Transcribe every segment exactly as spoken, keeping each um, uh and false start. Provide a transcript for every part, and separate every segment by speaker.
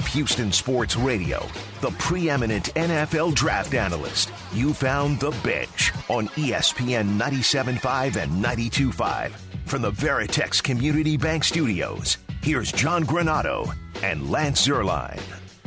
Speaker 1: of Houston sports radio, the preeminent N F L draft analyst. You found The Bench on E S P N ninety-seven point five and ninety-two point five. From the Veritex Community Bank Studios, here's John Granato and Lance Zierlein.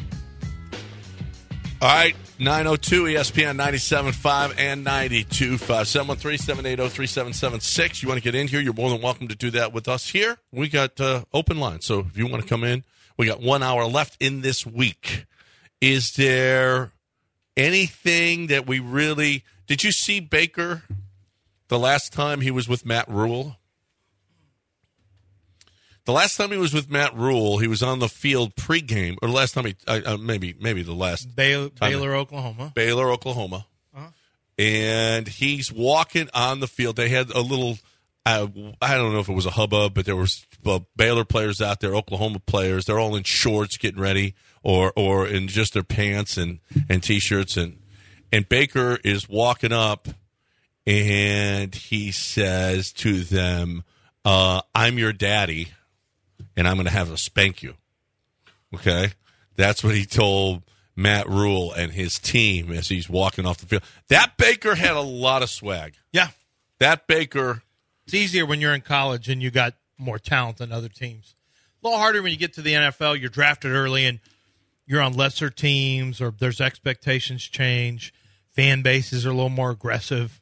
Speaker 2: All right, nine oh two E S P N ninety-seven point five and ninety-two point five. seven one three, seven eight zero, three seven seven six. You want to get in here, you're more than welcome to do that with us here. We got uh, open lines, so if you want to come in, we got one hour left in this week. Is there anything that we really – did you see Baker the last time he was with Matt Rule? The last time he was with Matt Rule, he was on the field pregame, or the last time he, uh, maybe maybe the last
Speaker 3: Baylor,
Speaker 2: time
Speaker 3: Baylor Oklahoma.
Speaker 2: Baylor, Oklahoma.
Speaker 3: Uh-huh.
Speaker 2: And he's walking on the field. They had a little, uh, I don't know if it was a hubbub, but there was well, Baylor players out there, Oklahoma players. They're all in shorts getting ready, or or in just their pants and, and T-shirts. And, and Baker is walking up, and he says to them, uh, I'm your daddy. And I'm going to have to spank you. Okay? That's what he told Matt Rule and his team as he's walking off the field. That Baker had a lot of swag.
Speaker 3: Yeah.
Speaker 2: That Baker.
Speaker 3: It's easier when you're in college and you got more talent than other teams. A little harder when you get to the N F L. You're drafted early and you're on lesser teams, or there's expectations change. Fan bases are a little more aggressive.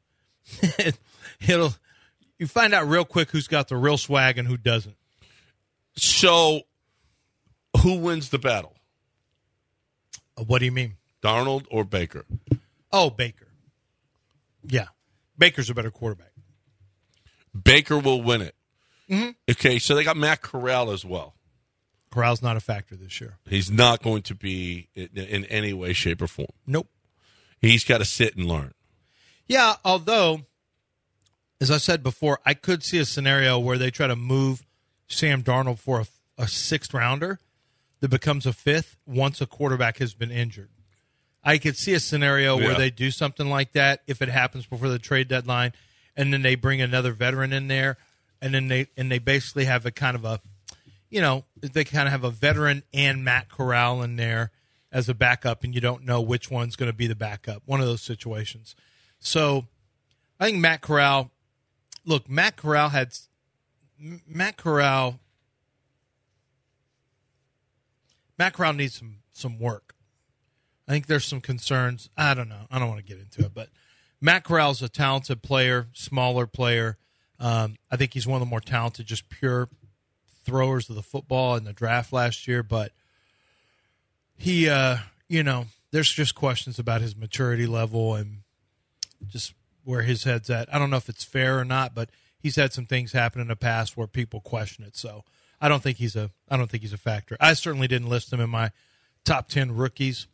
Speaker 3: It'll you find out real quick who's got the real swag and who doesn't.
Speaker 2: So, who wins the battle?
Speaker 3: What do you mean?
Speaker 2: Darnold or Baker?
Speaker 3: Oh, Baker. Yeah. Baker's a better quarterback.
Speaker 2: Baker will win it.
Speaker 3: Mm-hmm.
Speaker 2: Okay, so they got Matt Corral as well.
Speaker 3: Corral's not a factor this year.
Speaker 2: He's not going to be in, in any way, shape, or form.
Speaker 3: Nope.
Speaker 2: He's got to sit and learn.
Speaker 3: Yeah, although, as I said before, I could see a scenario where they try to move Sam Darnold for a, a sixth rounder that becomes a fifth once a quarterback has been injured. I could see a scenario
Speaker 2: yeah.
Speaker 3: where they do something like that if it happens before the trade deadline, and then they bring another veteran in there, and then they and they basically have a kind of a, you know, they kind of have a veteran and Matt Corral in there as a backup, and you don't know which one's going to be the backup. One of those situations. So I think Matt Corral. Look, Matt Corral had. Matt Corral, Matt Corral needs some, some work. I think there's some concerns. I don't know. I don't want to get into it, but Matt Corral's a talented player, smaller player. Um, I think he's one of the more talented, just pure throwers of the football in the draft last year. But he, uh, you know, there's just questions about his maturity level and just where his head's at. I don't know if it's fair or not, but he's had some things happen in the past where people question it. So I don't think he's a I don't think he's a factor. I certainly didn't list him in my top ten rookies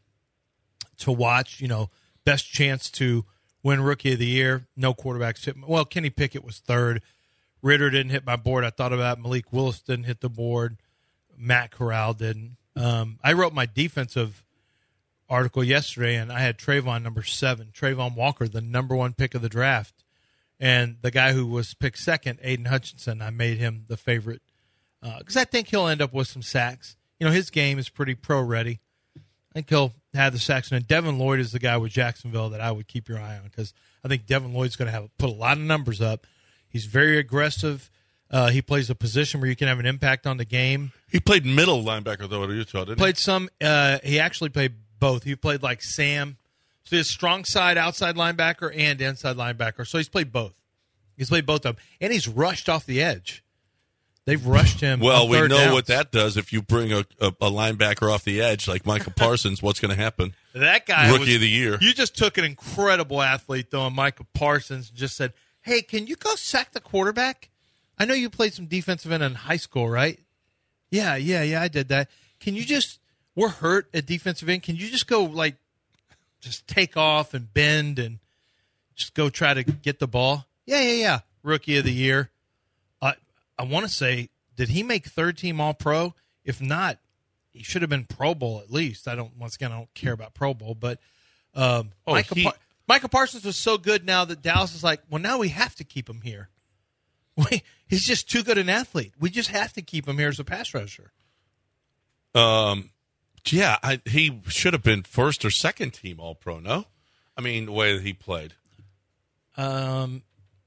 Speaker 3: to watch. You know, best chance to win Rookie of the Year. No quarterbacks hit. Well, Kenny Pickett was third. Ritter didn't hit my board. I thought about it. Malik Willis didn't hit the board. Matt Corral didn't. Um, I wrote my defensive article yesterday, and I had Trayvon number seven. Trayvon Walker, the number one pick of the draft. And the guy who was picked second, Aiden Hutchinson, I made him the favorite because uh, I think he'll end up with some sacks. You know, his game is pretty pro-ready. I think he'll have the sacks. And Devin Lloyd is the guy with Jacksonville that I would keep your eye on because I think Devin Lloyd's going to have put a lot of numbers up. He's very aggressive. Uh, he plays a position where you can have an impact on the game.
Speaker 2: He played middle linebacker, though, at Utah, didn't he?
Speaker 3: Played some. Uh, he actually played both. He played like Sam. So he's strong side, outside linebacker, and inside linebacker. So he's played both. He's played both of them. And he's rushed off the edge. They've rushed him.
Speaker 2: Well, we know
Speaker 3: downs.
Speaker 2: what that does. If you bring a, a, a linebacker off the edge like Micah Parsons, what's going to happen?
Speaker 3: That guy
Speaker 2: Rookie
Speaker 3: was,
Speaker 2: of the year.
Speaker 3: You just took an incredible athlete, though, and Micah Parsons, and just said, hey, can you go sack the quarterback? I know you played some defensive end in high school, right? Yeah, yeah, yeah, I did that. Can you just – we're hurt at defensive end. Can you just go, like, just take off and bend and just go try to get the ball? Yeah, yeah, yeah. Rookie of the year. Uh, I want to say, did he make third-team All-Pro? If not, he should have been Pro Bowl at least. I don't – once again, I don't care about Pro Bowl. But um,
Speaker 2: oh,
Speaker 3: Micah,
Speaker 2: he...
Speaker 3: pa- Micah Parsons was so good now that Dallas is like, well, now we have to keep him here. We, he's just too good an athlete. We just have to keep him here as a pass rusher.
Speaker 2: Um, Yeah, I, he should have been first or second team All-Pro, no? I mean, the way that he played.
Speaker 3: Um.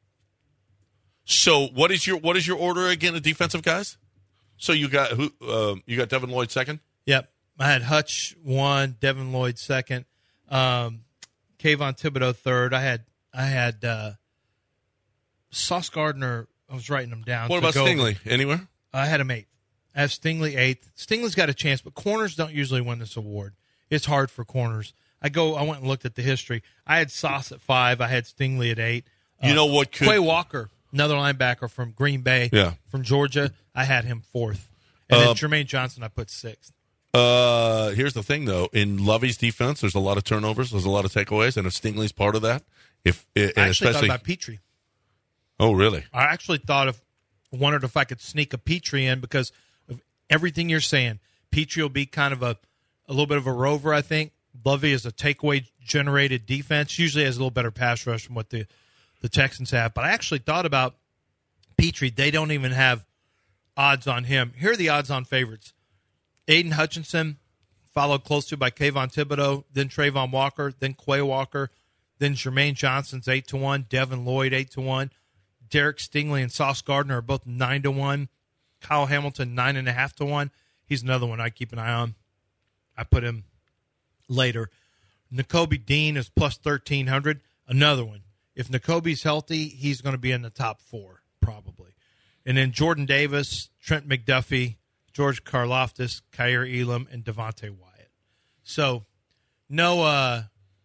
Speaker 2: So what is your what is your order again of defensive guys? So you got who? Uh, you got Devin Lloyd second?
Speaker 3: Yep. I had Hutch one, Devin Lloyd second, um, Kayvon Thibodeau third. I had I had uh, Sauce Gardner. I was writing them down.
Speaker 2: What about Stingley? Anywhere?
Speaker 3: I had him eighth. I have Stingley eighth. Stingley's got a chance, but corners don't usually win this award. It's hard for corners. I go. I went and looked at the history. I had Sauce at five. I had Stingley at eight.
Speaker 2: You
Speaker 3: uh,
Speaker 2: know what? Could...
Speaker 3: Quay Walker, another linebacker from Green Bay,
Speaker 2: yeah.
Speaker 3: from Georgia. I had him fourth, and
Speaker 2: uh,
Speaker 3: then Jermaine Johnson I put sixth.
Speaker 2: Uh, here's the thing, though. In Lovey's defense, there's a lot of turnovers. There's a lot of takeaways, and if Stingley's part of that, if and
Speaker 3: I actually
Speaker 2: especially
Speaker 3: thought about Petrie.
Speaker 2: Oh, really?
Speaker 3: I actually thought of wondered if I could sneak a Petrie in because of everything you're saying. Petrie will be kind of a a little bit of a rover, I think. Lovey is a takeaway generated defense. Usually has a little better pass rush from what the the Texans have. But I actually thought about Petrie. They don't even have odds on him. Here are the odds on favorites. Aiden Hutchinson, followed closely by Kayvon Thibodeau, then Trayvon Walker, then Quay Walker, then Jermaine Johnson's eight to one, Devin Lloyd eight to one, Derek Stingley and Sauce Gardner are both nine to one, Kyle Hamilton nine and a half to one. He's another one I keep an eye on. I put him later. Nakobe Dean is plus thirteen hundred. Another one. If Nakobe's healthy, he's going to be in the top four probably. And then Jordan Davis, Trent McDuffie, George Karlaftis, Kyer Elam, and Devontae Wyatt. So, no uh,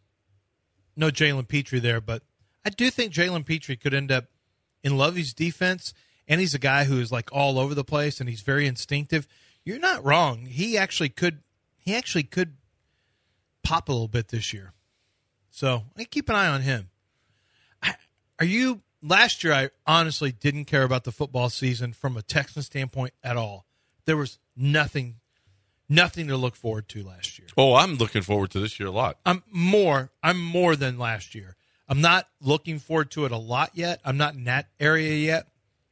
Speaker 3: no Jalen Petrie there, but I do think Jalen Petrie could end up in Lovey's defense, and he's a guy who is like all over the place, and he's very instinctive. You're not wrong. He actually could he actually could pop a little bit this year. So, I keep an eye on him. I, are you last year I honestly didn't care about the football season from a Texan standpoint at all. There was nothing, nothing to look forward to last year.
Speaker 2: Oh, I'm looking forward to this year a lot.
Speaker 3: I'm more. I'm more than last year. I'm not looking forward to it a lot yet. I'm not in that area yet,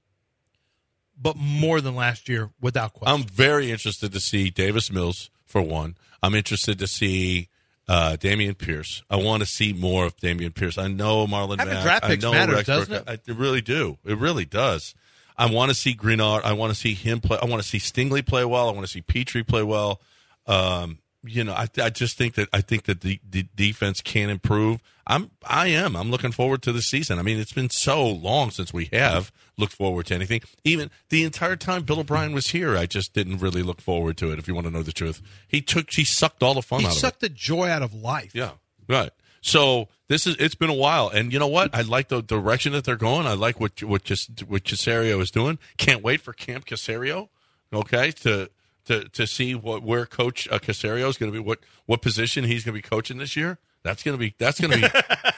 Speaker 3: but more than last year, without question.
Speaker 2: I'm very interested to see Davis Mills for one. I'm interested to see uh, Dameon Pierce. I want to see more of Dameon Pierce. I know Marlon
Speaker 3: Having
Speaker 2: Mack.
Speaker 3: draft picks
Speaker 2: I know
Speaker 3: matters,
Speaker 2: Rex
Speaker 3: doesn't
Speaker 2: Burkhead.
Speaker 3: it?
Speaker 2: I really do. It really does. I want to see Greenard. I want to see him play. I want to see Stingley play well. I want to see Petrie play well. Um, you know, I, I just think that I think that the, the defense can improve. I'm, I am. I'm looking forward to the season. I mean, it's been so long since we have looked forward to anything. Even the entire time Bill O'Brien was here, I just didn't really look forward to it. If you want to know the truth, he took, he sucked all the fun
Speaker 3: he
Speaker 2: out of it.
Speaker 3: He sucked the joy out of life.
Speaker 2: Yeah, right. So this is it's been a while, and you know what? I like the direction that they're going. I like what what just what Caserio is doing. Can't wait for Camp Caserio. Okay, to to to see what where Coach uh, Caserio is going to be, what what position he's going to be coaching this year. That's going to be that's going to be.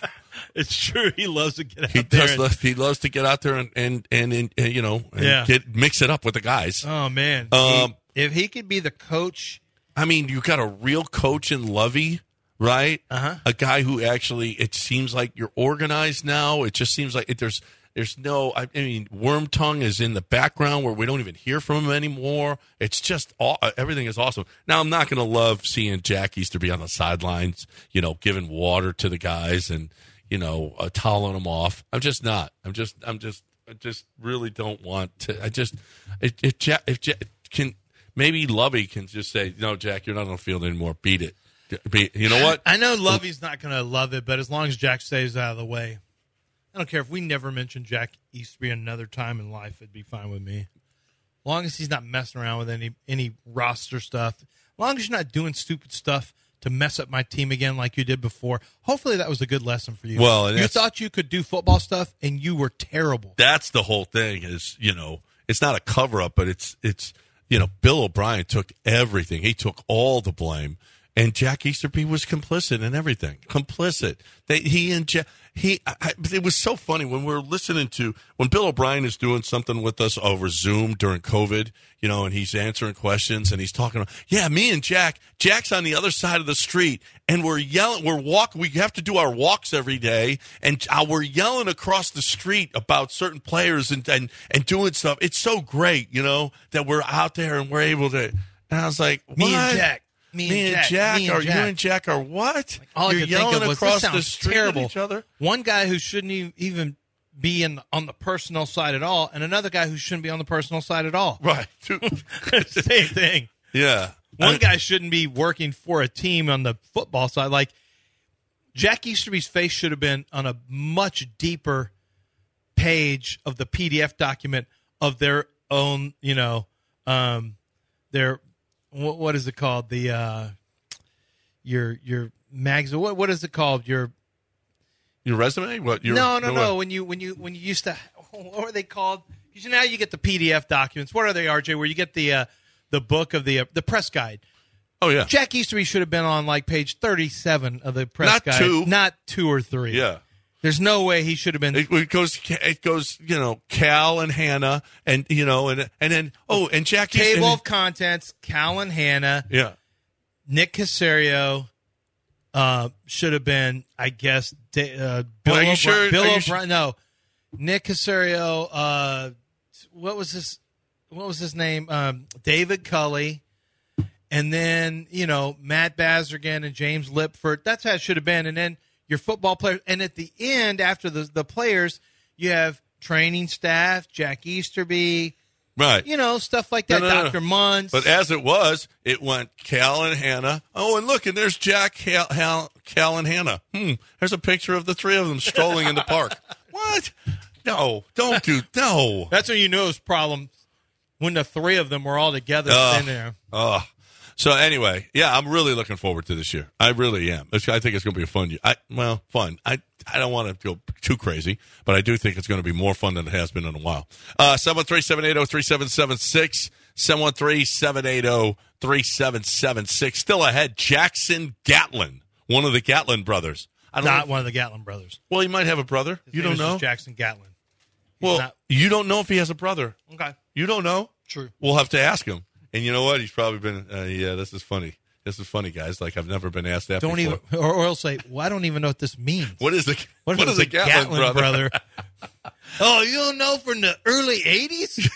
Speaker 3: It's true. He loves to get out
Speaker 2: he
Speaker 3: there.
Speaker 2: Does
Speaker 3: and,
Speaker 2: love, he loves to get out there and and and, and, and you know and
Speaker 3: yeah.
Speaker 2: get mix it up with the guys.
Speaker 3: Oh man,
Speaker 2: um,
Speaker 3: he, if he could be the coach,
Speaker 2: I mean, you got a real coach in Lovey. Right?
Speaker 3: Uh-huh.
Speaker 2: A guy who actually, it seems like you're organized now. It just seems like it, there's there's no, I mean, Wormtongue is in the background where we don't even hear from him anymore. It's just, all, everything is awesome. Now, I'm not going to love seeing Jack Easter be on the sidelines, you know, giving water to the guys and, you know, uh, toweling them off. I'm just not. I'm just, I'm just, I just really don't want to. I just, if, if Jack, if Jack can, maybe Lovey can just say, no, Jack, you're not on the field anymore. Beat it. You know what?
Speaker 3: I know Lovey's not going to love it, but as long as Jack stays out of the way, I don't care if we never mention Jack Easterby another time in life. It'd be fine with me, as long as he's not messing around with any any roster stuff. As long as you're not doing stupid stuff to mess up my team again like you did before. Hopefully, that was a good lesson for you.
Speaker 2: Well,
Speaker 3: you thought you could do football stuff, and you were terrible.
Speaker 2: That's the whole thing. Is you know, it's not a cover up, but it's it's you know, Bill O'Brien took everything. He took all the blame. And Jack Easterby was complicit in everything. Complicit. They, he and Jack, he, I, it was so funny when we were listening to, when Bill O'Brien is doing something with us over Zoom during COVID, you know, and he's answering questions and he's talking about, yeah, me and Jack, Jack's on the other side of the street and we're yelling, we're walking, we have to do our walks every day and uh, we're yelling across the street about certain players and, and, and doing stuff. It's so great, you know, that we're out there and we're able to, and I was like, what?
Speaker 3: Me and Jack. me,
Speaker 2: me
Speaker 3: and
Speaker 2: and
Speaker 3: Jack,
Speaker 2: Jack,
Speaker 3: me and
Speaker 2: or
Speaker 3: Jack.
Speaker 2: you and Jack are what?
Speaker 3: All
Speaker 2: You're
Speaker 3: I could
Speaker 2: yelling
Speaker 3: think of was,
Speaker 2: across
Speaker 3: this
Speaker 2: the
Speaker 3: sounds
Speaker 2: street
Speaker 3: terrible.
Speaker 2: at each other.
Speaker 3: One guy who shouldn't e- even be in on the personal side at all, and another guy who shouldn't be on the personal side at all.
Speaker 2: Right.
Speaker 3: Same thing.
Speaker 2: Yeah.
Speaker 3: One
Speaker 2: I-
Speaker 3: guy shouldn't be working for a team on the football side. Like, Jack Easterby's face should have been on a much deeper page of the P D F document of their own, you know, um, their, what, what is it called? The, uh, your, your magazine, what, what is it called? Your,
Speaker 2: Your resume? What? Your,
Speaker 3: no, no,
Speaker 2: your
Speaker 3: no.
Speaker 2: what?
Speaker 3: When you, when you, when you used to, what were they called? Because now you get the P D F documents. What are they, R J? Where you get the, uh, the book of the, uh, the press guide.
Speaker 2: Oh, yeah.
Speaker 3: Jack Easterby should have been on like page thirty-seven of the press
Speaker 2: Not
Speaker 3: guide.
Speaker 2: two.
Speaker 3: Not two or three.
Speaker 2: Yeah.
Speaker 3: There's no way he should have been.
Speaker 2: It, it goes, it goes, you know, Cal and Hannah, and you know, and and then oh, and Jack East-
Speaker 3: Table
Speaker 2: and-
Speaker 3: of contents, Cal and Hannah,
Speaker 2: yeah,
Speaker 3: Nick Casario, uh, should have been, I guess, da- uh, Bill
Speaker 2: Well, are you
Speaker 3: O'Brien.
Speaker 2: sure-
Speaker 3: Bill
Speaker 2: are you
Speaker 3: O'Brien. No, Nick Casario. Uh, what was his? What was his name? Um, David Culley. And then, you know, Matt Bazergan and James Lipford. That's how it should have been. And then your football players. And at the end, after the the players, you have training staff, Jack Easterby,
Speaker 2: right.
Speaker 3: you know, stuff like that.
Speaker 2: No, no, no, no.
Speaker 3: Doctor Munz.
Speaker 2: But as it was, it went Cal and Hannah. Oh, and look, and there's Jack, Cal, Hal, Cal and Hannah. Hmm. There's a picture of the three of them strolling in the park. What? No, don't do no.
Speaker 3: That's when you knew it was problems. When the three of them were all together
Speaker 2: Ugh.
Speaker 3: in there.
Speaker 2: Oh. So anyway, yeah, I'm really looking forward to this year. I really am. It's, I think it's going to be a fun year. I, well, fun. I I don't want to go too crazy, but I do think it's going to be more fun than it has been in a while. Uh, seven one three, seven eight zero, three seven seven six, seven one three, seven eight zero, three seven seven six. Still ahead, Jackson Gatlin, one of the Gatlin brothers. I don't
Speaker 3: Not
Speaker 2: know.
Speaker 3: one of the Gatlin brothers.
Speaker 2: Well, he might have a brother.
Speaker 3: His
Speaker 2: You
Speaker 3: name
Speaker 2: don't
Speaker 3: is
Speaker 2: know?
Speaker 3: just Jackson Gatlin. He's
Speaker 2: Well,
Speaker 3: not-
Speaker 2: you don't know if he has a brother.
Speaker 3: okay.
Speaker 2: You don't know?
Speaker 3: True.
Speaker 2: We'll have to ask him. And you know what? He's probably been, uh, yeah, this is funny. This is funny, guys. Like, I've never been asked that
Speaker 3: Don't
Speaker 2: before.
Speaker 3: even, or, or he'll say, well, I don't even know what this means.
Speaker 2: What is the
Speaker 3: What,
Speaker 2: what
Speaker 3: is
Speaker 2: is a Gatlin, brother?
Speaker 3: brother? Oh, you don't know from the early eighties?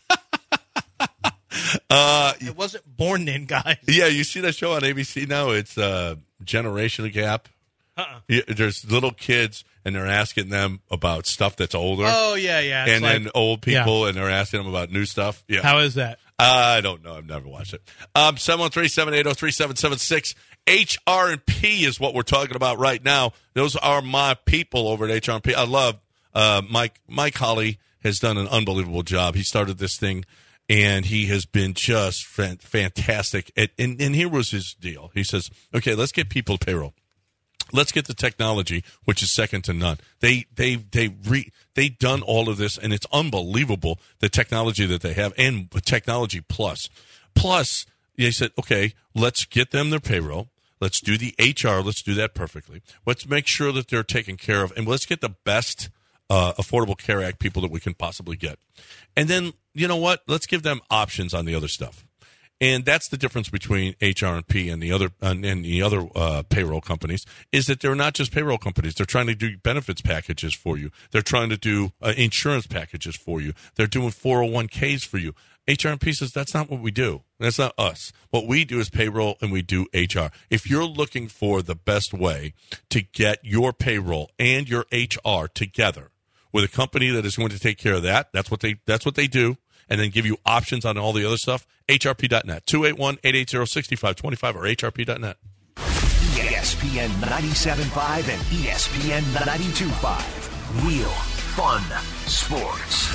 Speaker 2: Uh,
Speaker 3: It wasn't born then, guys.
Speaker 2: yeah, you see that show on A B C now? It's uh, Generation Gap.
Speaker 3: Uh-uh.
Speaker 2: Yeah, there's little kids, and they're asking them about stuff that's older,
Speaker 3: Oh, yeah, yeah. It's
Speaker 2: and
Speaker 3: like-
Speaker 2: then old people, and they're asking them about new stuff. Yeah,
Speaker 3: How is that?
Speaker 2: I don't know. I've never watched it. Um, seven one three, seven eight zero, three seven seven six. H R and P is what we're talking about right now. Those are my people over at H R and P. I love uh, Mike. Mike Holly has done an unbelievable job. He started this thing, and he has been just fan- fantastic. At, and, and here was his deal. He says, okay, let's get people payroll. Let's get the technology, which is second to none. They they they re, they done all of this, and it's unbelievable the technology that they have, and technology plus. Plus, they said, okay, let's get them their payroll. Let's do the H R. Let's do that perfectly. Let's make sure that they're taken care of, and let's get the best uh, Affordable Care Act people that we can possibly get. And then, you know what? Let's give them options on the other stuff. And that's the difference between H R and P and the other and, and the other uh, payroll companies is that they're not just payroll companies. They're trying to do benefits packages for you. They're trying to do uh, insurance packages for you. They're doing four oh one k's for you. H R and P says that's not what we do. That's not us. What we do is payroll, and we do H R. If you're looking for the best way to get your payroll and your H R together with a company that is going to take care of that, that's what they that's what they do. And then give you options on all the other stuff, H R P dot net, two eight one, eight eight zero, six five two five or H R P dot net.
Speaker 1: E S P N ninety-seven point five and E S P N ninety-two point five. Real fun sports.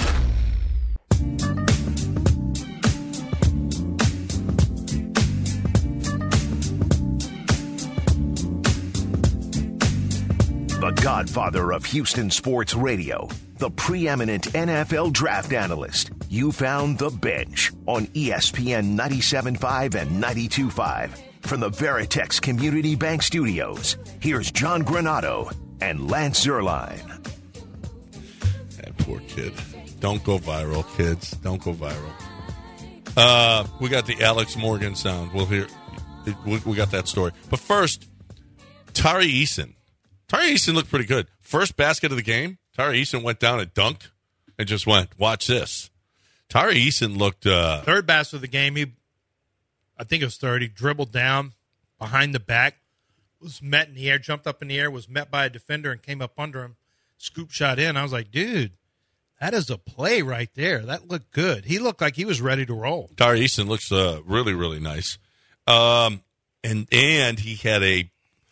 Speaker 1: The godfather of Houston sports radio, the preeminent N F L draft analyst. You found The Bench on E S P N ninety-seven point five and ninety-two point five. From the Veritex Community Bank Studios, here's John Granado and Lance Zierlein.
Speaker 2: That poor kid. Don't go viral, kids. Don't go viral. Uh, we got the Alex Morgan sound. We'll hear. We, we got that story. But first, Tari Eason. Tari Eason looked pretty good. First basket of the game, Tari Eason went down and dunked and just went, watch this. Tari Eason looked... Uh,
Speaker 3: Third basket of the game, he I think it was third. He dribbled down behind the back, was met in the air, jumped up in the air, was met by a defender and came up under him, scoop shot in. I was like, dude, that is a play right there. That looked good. He looked like he was ready to roll.
Speaker 2: Tari Eason looks uh, really, really nice. Um, and and he had a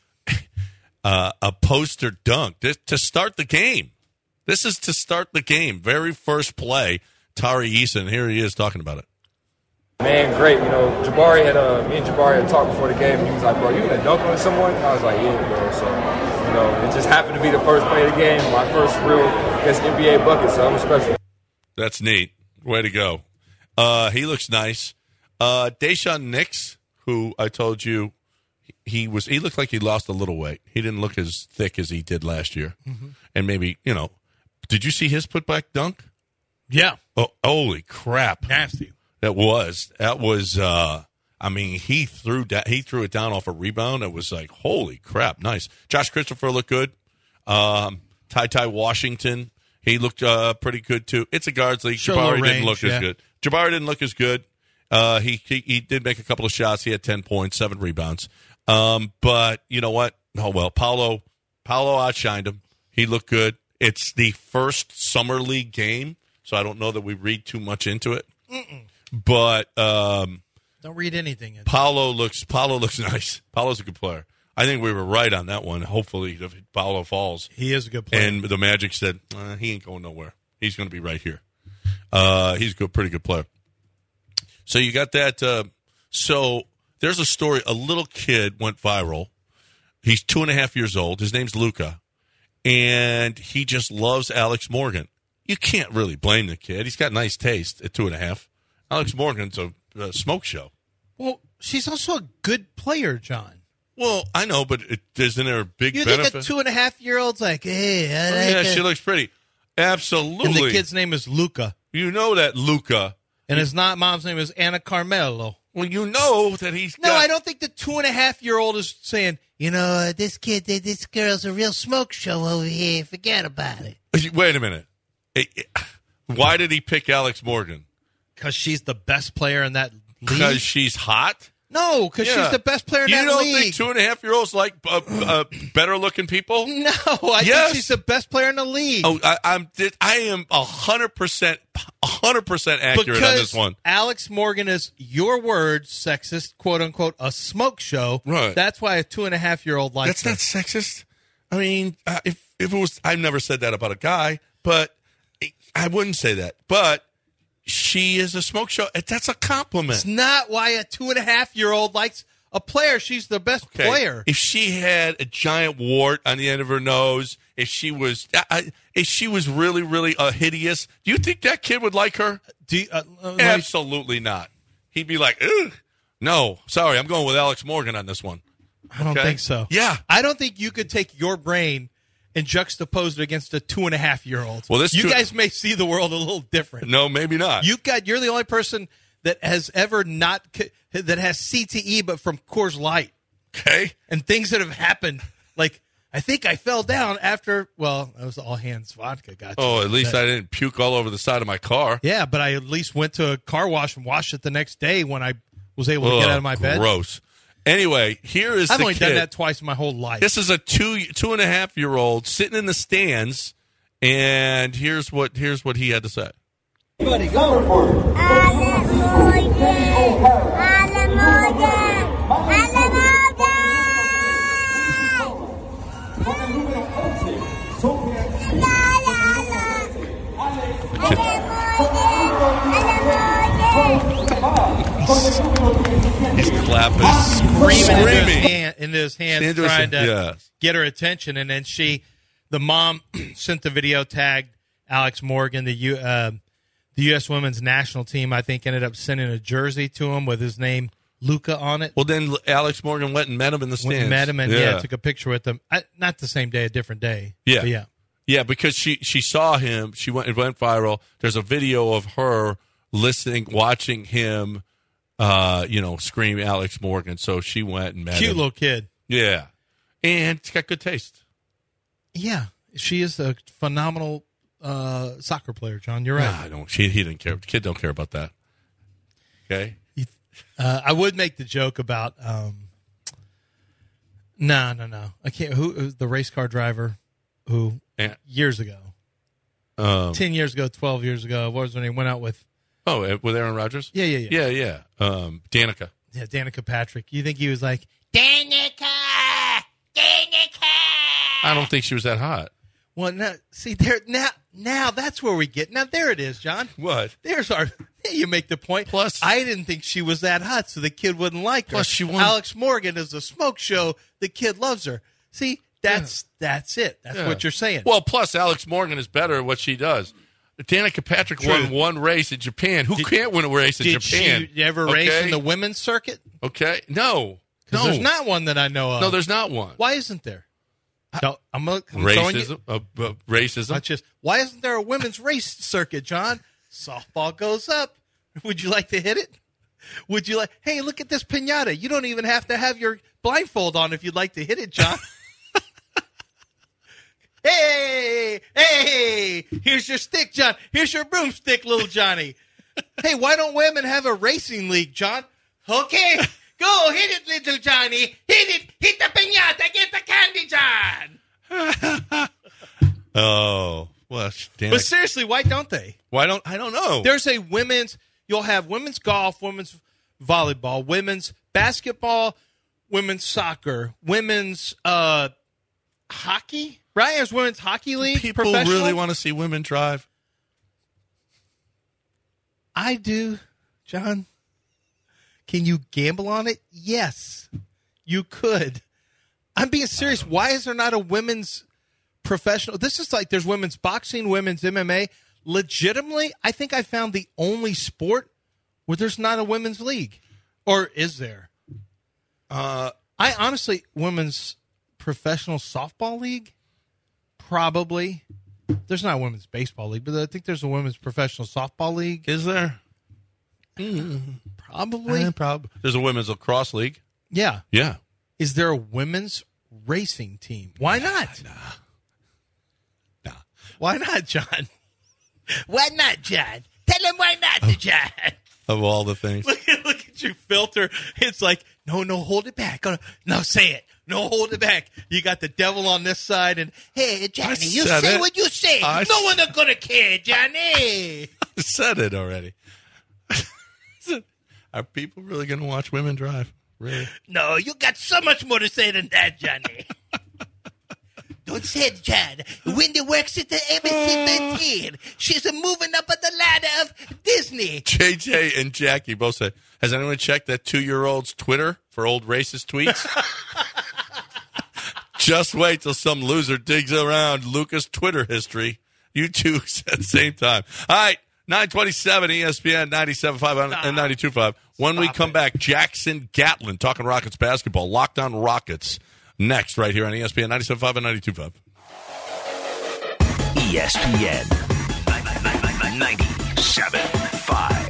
Speaker 2: uh, a poster dunk this, to start the game. This is to start the game. Very first play, Tari Eason. Here he is talking about it.
Speaker 4: Man, great. You know, Jabari had, uh, me and Jabari had talked before the game, and he was like, bro, you gonna dunk on someone? I was like, yeah, bro. So, you know, it just happened to be the first play of the game, my first real, I guess, N B A bucket, so I'm special.
Speaker 2: That's neat. Way to go. Uh, he looks nice. Uh, Daishawn Nix, who I told you he was, he looked like he lost a little weight. He didn't look as thick as he did last year. Mm-hmm. And maybe, you know, did you see his putback dunk?
Speaker 3: Yeah.
Speaker 2: Oh, holy crap.
Speaker 3: Nasty.
Speaker 2: That was, that was, uh, I mean, he threw da- he threw it down off a rebound. It was like, holy crap, nice. Josh Christopher looked good. Um, Ty Ty Washington, he looked uh, pretty good too. It's a guards league.
Speaker 3: Show
Speaker 2: Jabari
Speaker 3: range,
Speaker 2: didn't look
Speaker 3: yeah.
Speaker 2: as good. Jabari didn't look as good. Uh, he, he he did make a couple of shots. He had ten points, seven rebounds. Um, but you know what? Oh well, Paolo Paolo outshined him. He looked good. It's the first summer league game, so I don't know that we read too much into it. Mm-mm. But um,
Speaker 3: don't read anything into
Speaker 2: Paolo looks Paolo looks nice. Paolo's a good player. I think we were right on that one. Hopefully, if Paolo falls,
Speaker 3: he is a good player.
Speaker 2: And the Magic said uh, he ain't going nowhere. He's going to be right here. Uh, he's a good, pretty good player. So you got that. Uh, so there's a story. A little kid went viral. He's two and a half years old. His name's Luca, and he just loves Alex Morgan. You can't really blame the kid. He's got nice taste at two and a half. Alex Morgan's a, a smoke show.
Speaker 3: Well, she's also a good player, John.
Speaker 2: Well, I know, but it, isn't there a big
Speaker 3: you
Speaker 2: benefit?
Speaker 3: You think a two and a half year old's like, hey, I
Speaker 2: oh,
Speaker 3: like
Speaker 2: yeah,
Speaker 3: a...
Speaker 2: she looks pretty. Absolutely.
Speaker 3: And the kid's name is Luca.
Speaker 2: You know that Luca.
Speaker 3: And his not mom's name is Anna Carmelo.
Speaker 2: Well, you know that he's
Speaker 3: No,
Speaker 2: got...
Speaker 3: I don't think the two and a half year old is saying, you know, uh, this kid, this girl's a real smoke show over here. Forget about it.
Speaker 2: Wait a minute. Why did he pick Alex Morgan?
Speaker 3: Because she's the best player in that league.
Speaker 2: Because she's hot?
Speaker 3: No, because
Speaker 2: yeah.
Speaker 3: she's the best player in
Speaker 2: you
Speaker 3: that
Speaker 2: don't
Speaker 3: league.
Speaker 2: think two and a half year olds like uh, uh, better looking people?
Speaker 3: No, I
Speaker 2: yes.
Speaker 3: think she's the best player in the league.
Speaker 2: Oh, I, I'm I am a hundred percent, a hundred percent accurate
Speaker 3: because
Speaker 2: on this one.
Speaker 3: Alex Morgan is, your words, sexist, quote unquote, a smoke show.
Speaker 2: Right.
Speaker 3: That's why a two and a half year old likes.
Speaker 2: That's
Speaker 3: her.
Speaker 2: not sexist. I mean, uh, if if it was, I've never said that about a guy, but I wouldn't say that. But she is a smoke show. That's a compliment.
Speaker 3: It's not why a two and a half year old likes a player. She's the best
Speaker 2: okay.
Speaker 3: player.
Speaker 2: If she had a giant wart on the end of her nose, if she was, uh, if she was really, really uh, hideous, do you think that kid would like her?
Speaker 3: Do you, uh, uh,
Speaker 2: Absolutely not. He'd be like, ugh. No, sorry, I'm going with Alex Morgan on this one.
Speaker 3: I don't
Speaker 2: okay?
Speaker 3: think so.
Speaker 2: Yeah.
Speaker 3: I don't think you could take your brain and juxtapose it against a two and a half year old.
Speaker 2: Well, this
Speaker 3: you
Speaker 2: two-
Speaker 3: guys may see the world a little different.
Speaker 2: No, maybe not.
Speaker 3: You got you're the only person that has ever not that has C T E, but from Coors Light.
Speaker 2: Okay,
Speaker 3: and things that have happened. Like I think I fell down after. Well, that was all hands vodka. Got you.
Speaker 2: Oh, at least
Speaker 3: that,
Speaker 2: I didn't puke all over the side of my car.
Speaker 3: Yeah, but I at least went to a car wash and washed it the next day when I was able to
Speaker 2: Ugh,
Speaker 3: get out of my bed.
Speaker 2: Gross. Anyway, here is
Speaker 3: I've
Speaker 2: the
Speaker 3: only
Speaker 2: kid.
Speaker 3: done that twice in my whole life.
Speaker 2: This is a two two and a half year old sitting in the stands, and here's what here's what he had to say.
Speaker 5: Everybody, go for it. Alex Morgan. Alex Morgan.
Speaker 2: He's clapping,
Speaker 3: Screaming into his,
Speaker 2: screaming.
Speaker 3: hand, into his hands,
Speaker 2: Into his
Speaker 3: trying
Speaker 2: hand,
Speaker 3: to
Speaker 2: yes.
Speaker 3: get her attention. And then she, the mom, sent the video, tagged Alex Morgan, the U, uh, the U S women's national team. I think ended up sending a jersey to him with his name Luca on it.
Speaker 2: Well, then Alex Morgan went and met him in the stands.
Speaker 3: Went and met him and
Speaker 2: yeah.
Speaker 3: yeah, took a picture with him. I, not the same day, a different day.
Speaker 2: Yeah,
Speaker 3: but yeah,
Speaker 2: yeah. Because she she saw him. She went it went viral. There's a video of her listening, watching him. Uh, you know, scream Alex Morgan. So she went and met
Speaker 3: cute
Speaker 2: him.
Speaker 3: little kid.
Speaker 2: Yeah, and she's got good taste.
Speaker 3: Yeah, she is a phenomenal uh, soccer player, John. You're right.
Speaker 2: Nah, I don't. She he didn't care. The kid don't care about that. Okay.
Speaker 3: Uh, I would make the joke about um, no, no, no. I can't. Who, who the race car driver who
Speaker 2: Yeah.
Speaker 3: years ago,
Speaker 2: Um,
Speaker 3: ten years ago, twelve years ago, what was when he went out with?
Speaker 2: oh, uh, with Aaron Rodgers?
Speaker 3: Yeah, yeah, yeah,
Speaker 2: Yeah, yeah. Um, Danica.
Speaker 3: yeah. Danica Patrick. You think he was like Danica, Danica?
Speaker 2: I don't think she was that hot.
Speaker 3: Well, now see there now. Now that's where we get. Now there it is, John.
Speaker 2: What?
Speaker 3: There's our. You make the point.
Speaker 2: Plus-
Speaker 3: I didn't think she was that hot, so the kid wouldn't like her.
Speaker 2: Plus she won-
Speaker 3: Alex Morgan is a smoke show. The kid loves her. See, that's that's it. That's
Speaker 2: Yeah.
Speaker 3: what you're saying.
Speaker 2: Well, plus Alex Morgan is better at what she does. Danica Patrick
Speaker 3: True.
Speaker 2: won one race in Japan. Who
Speaker 3: Did-
Speaker 2: can't win a race in
Speaker 3: Did
Speaker 2: Japan?
Speaker 3: she ever race
Speaker 2: Okay?
Speaker 3: in the women's circuit?
Speaker 2: Okay. No.
Speaker 3: 'Cause
Speaker 2: No.
Speaker 3: there's not one that I know of.
Speaker 2: No, there's not one.
Speaker 3: Why isn't there? No, I'm, I'm throwing you-
Speaker 2: Racism. Uh, uh, racism.
Speaker 3: Not just why isn't there a women's race circuit, John? Softball goes up. Would you like to hit it? Would you like? Hey, look at this pinata. You don't even have to have your blindfold on if you'd like to hit it, John. Hey, hey, here's your stick, John. Here's your broomstick, little Johnny. Hey, why don't women have a racing league, John? Okay, go hit it, little Johnny. Hit it. Hit the pinata. Get the candy, John.
Speaker 2: Oh, well, Danica.
Speaker 3: But seriously, why don't they?
Speaker 2: Why don't I don't know?
Speaker 3: There's a women's, you'll have women's golf, women's volleyball, women's basketball, women's soccer, women's uh, hockey, right? There's women's hockey league.
Speaker 2: People
Speaker 3: professional.
Speaker 2: really want to see women drive.
Speaker 3: I do, John. Can you gamble on it? Yes, you could. I'm being serious. Why is there not a women's professional? This is like there's women's boxing, women's M M A. Legitimately, I think I found the only sport where there's not a women's league. Or is there?
Speaker 2: Uh,
Speaker 3: I honestly, women's professional softball league? Probably. There's not a women's baseball league, but I think there's a women's professional softball league.
Speaker 2: is there?
Speaker 3: Probably.
Speaker 2: Eh, prob- There's a women's lacrosse league.
Speaker 3: Yeah.
Speaker 2: Yeah.
Speaker 3: Is there a women's racing team? Why not?
Speaker 2: Nah.
Speaker 3: Why not, John? Why not, John? Tell him why not, John.
Speaker 2: Of all the things.
Speaker 3: Look at, look at your filter. It's like, no, no, hold it back. Oh, no, say it. No, hold it back. You got the devil on this side, and hey, Johnny,
Speaker 2: I
Speaker 3: you
Speaker 2: said
Speaker 3: say
Speaker 2: it.
Speaker 3: what you say.
Speaker 2: I
Speaker 3: no
Speaker 2: s-
Speaker 3: one is gonna care, Johnny.
Speaker 2: I said it already. Are people really going to watch women drive? Really?
Speaker 3: No, you got so much more to say than that, Johnny. Don't say it, John. Wendy works at the A B C thirteen. She's a moving up on the ladder of Disney.
Speaker 2: J J and Jackie both say, has anyone checked that two-year-old's Twitter for old racist tweets? Just wait till some loser digs around Lucas' Twitter history. You two at the same time. All right, nine twenty-seven E S P N ninety-seven point five and ninety-two point five. When we come back, Jackson Gatlin talking Rockets basketball. Locked on Rockets. Next, right here on E S P N ninety-seven point five and ninety-two point five.
Speaker 1: E S P N ninety-seven point five.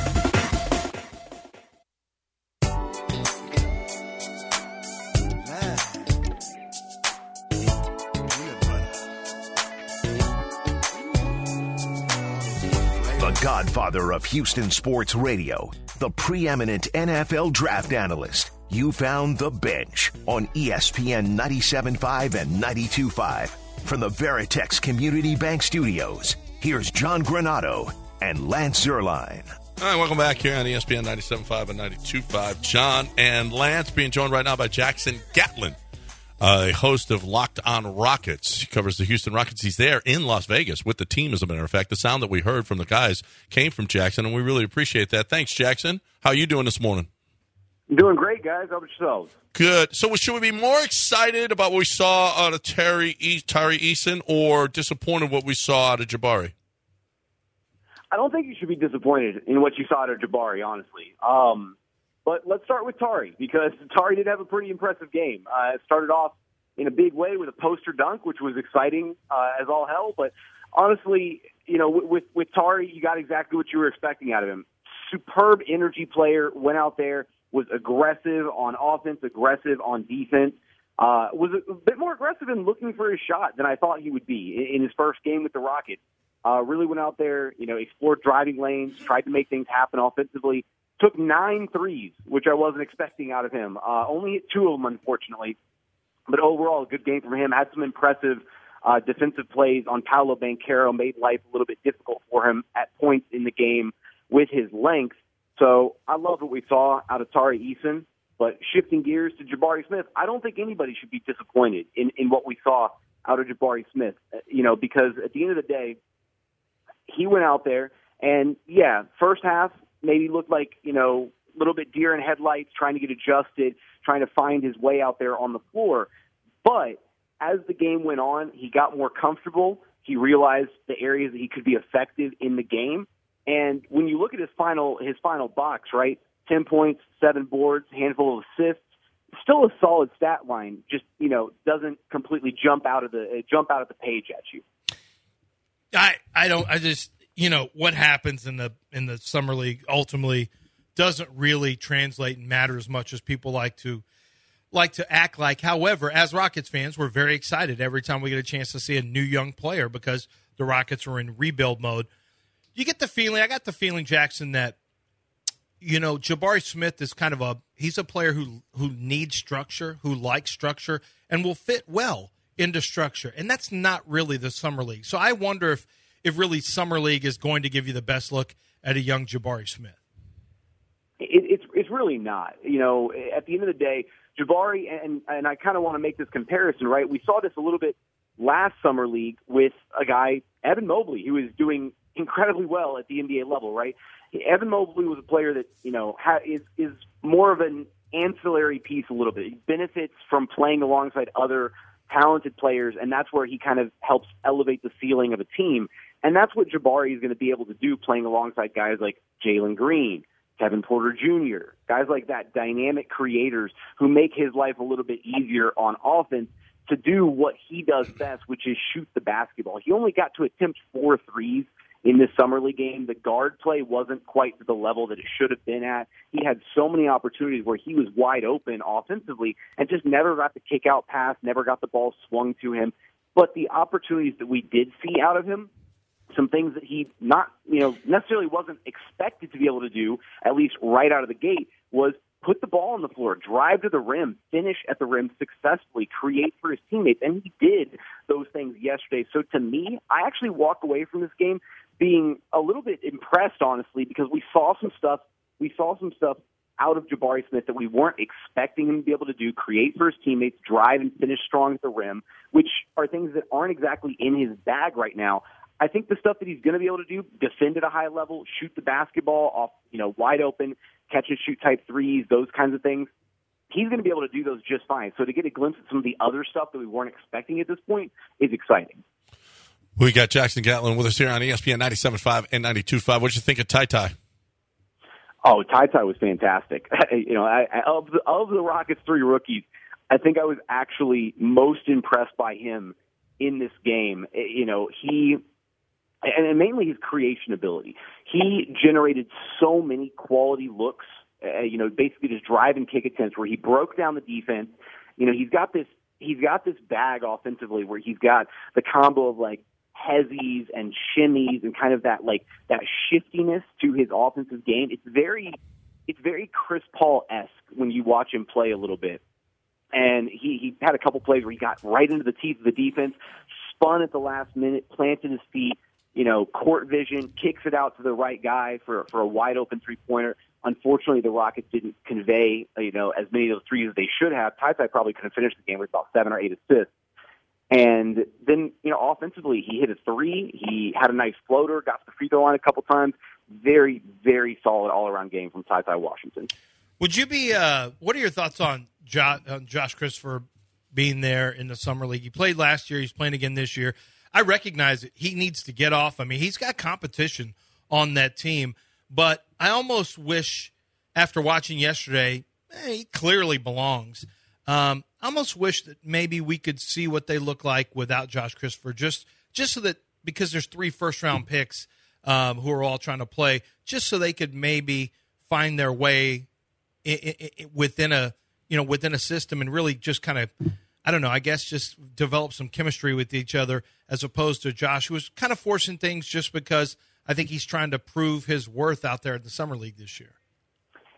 Speaker 1: The godfather of Houston sports radio, the preeminent N F L draft analyst. You found The Bench on E S P N ninety-seven point five and ninety-two point five. From the Veritex Community Bank Studios, here's John Granado and Lance Zierlein.
Speaker 2: All right, welcome back here on E S P N ninety-seven point five and ninety-two point five. John and Lance being joined right now by Jackson Gatlin, uh, a host of Locked on Rockets. He covers the Houston Rockets. He's there in Las Vegas with the team, as a matter of fact. The sound that we heard from the guys came from Jackson, and we really appreciate that. Thanks, Jackson. How are you doing this morning?
Speaker 6: Doing great, guys. How about yourselves?
Speaker 2: Good. So should we be more excited about what we saw out of Terry e- Tari Eason or disappointed what we saw out of Jabari?
Speaker 6: I don't think you should be disappointed in what you saw out of Jabari, honestly. Um, but let's start with Tari, because Tari did have a pretty impressive game. Uh, it started off in a big way with a poster dunk, which was exciting uh, as all hell. But honestly, you know, with, with, with Tari, you got exactly what you were expecting out of him. Superb energy player, went out there, was aggressive on offense, aggressive on defense, uh, was a bit more aggressive in looking for his shot than I thought he would be in, in his first game with the Rockets. Uh, really went out there, you know, explored driving lanes, tried to make things happen offensively, took nine threes, which I wasn't expecting out of him. Uh, only hit two of them, unfortunately. But overall, a good game from him. Had some impressive uh, defensive plays on Paolo Banchero, made life a little bit difficult for him at points in the game with his length. So I love what we saw out of Tari Eason. But shifting gears to Jabari Smith, I don't think anybody should be disappointed in, in what we saw out of Jabari Smith, you know, because at the end of the day, he went out there and, yeah, first half maybe looked like, you know, a little bit deer in headlights, trying to get adjusted, trying to find his way out there on the floor. But as the game went on, he got more comfortable. He realized the areas that he could be effective in the game. And when you look at his final his final box, right, ten points, seven boards, handful of assists, still a solid stat line. Just, you know, doesn't completely jump out of the jump out of the page at you.
Speaker 3: I I don't I just you know what happens in the in the summer league ultimately doesn't really translate and matter as much as people like to like to act like. However, as Rockets fans, we're very excited every time we get a chance to see a new young player because the Rockets are in rebuild mode. You get the feeling, I got the feeling, Jackson, that, you know, Jabari Smith is kind of a, he's a player who who needs structure, who likes structure, and will fit well into structure. And that's not really the Summer League. So I wonder if, if really Summer League is going to give you the best look at a young Jabari Smith.
Speaker 6: It, it's it's really not. You know, at the end of the day, Jabari, and, and I kind of want to make this comparison, right? We saw this a little bit last Summer League with a guy, Evan Mobley, who was doing incredibly well at the N B A level, right? Evan Mobley was a player that, you know, ha- is, is more of an ancillary piece a little bit. He benefits from playing alongside other talented players, and that's where he kind of helps elevate the ceiling of a team. And that's what Jabari is going to be able to do, playing alongside guys like Jalen Green, Kevin Porter Junior, guys like that, dynamic creators who make his life a little bit easier on offense to do what he does best, which is shoot the basketball. He only got to attempt four threes in this Summer League game. The guard play wasn't quite to the level that it should have been at. He had so many opportunities where he was wide open offensively and just never got the kick-out pass, never got the ball swung to him. But the opportunities that we did see out of him, some things that he not, you know, necessarily wasn't expected to be able to do, at least right out of the gate, was put the ball on the floor, drive to the rim, finish at the rim successfully, create for his teammates. And he did those things yesterday. So to me, I actually walk away from this game being a little bit impressed, honestly, because we saw some stuff, we saw some stuff out of Jabari Smith that we weren't expecting him to be able to do, create for his teammates, drive and finish strong at the rim, which are things that aren't exactly in his bag right now. I think the stuff that he's going to be able to do, defend at a high level, shoot the basketball off, you know, wide open, catch and shoot type threes, those kinds of things, he's going to be able to do those just fine. So to get a glimpse at some of the other stuff that we weren't expecting at this point is exciting.
Speaker 2: We got Jackson Gatlin with us here on E S P N ninety-seven point five and ninety-two point five. What did you think of Ty Ty?
Speaker 6: Oh, Ty Ty was fantastic. you know, I, I, of the of the Rockets' three rookies, I think I was actually most impressed by him in this game. You know, he and mainly his creation ability. He generated so many quality looks. Uh, you know, basically just drive and kick attempts where he broke down the defense. You know, he's got this he's got this bag offensively where he's got the combo of like hezzies and shimmies and kind of that like that shiftiness to his offensive game. It's very it's very Chris Paul-esque when you watch him play a little bit. And he, he had a couple plays where he got right into the teeth of the defense, spun at the last minute, planted his feet, you know, court vision, kicks it out to the right guy for for a wide open three-pointer. Unfortunately, the Rockets didn't convey, you know, as many of those threes as they should have. Ty Ty probably could have finished the game with about seven or eight assists. And then, you know, offensively, he hit a three. He had a nice floater, got to the free throw line a couple times. Very, very solid all-around game from Ty Ty Washington.
Speaker 3: Would you be uh, – what are your thoughts on Josh, uh, Josh Christopher being there in the Summer League? He played last year. He's playing again this year. I recognize that he needs to get off. I mean, he's got competition on that team. But I almost wish, after watching yesterday, eh, he clearly belongs. Um, I almost wish that maybe we could see what they look like without Josh Christopher, just just so that, because there's three first-round picks um, who are all trying to play, just so they could maybe find their way in, in, within a you know within a system and really just kind of, I don't know, I guess just develop some chemistry with each other, as opposed to Josh, who was kind of forcing things just because I think he's trying to prove his worth out there at the Summer League this year.